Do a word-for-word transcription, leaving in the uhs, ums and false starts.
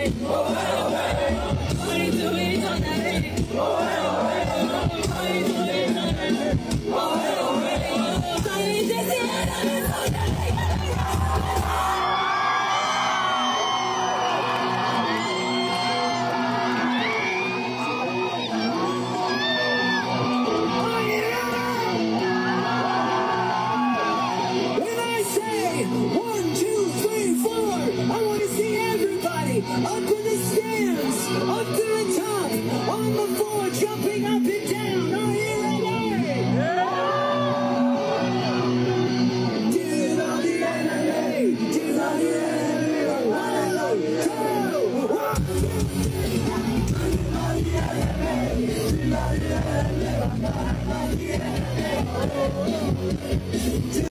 One, two, three, four. I want to see everybody up in the stands, up to the top, on the floor, jumping up and down. Are you ready? Do not the enemy. Do not the enemy. One, two, one, two. Do not the enemy.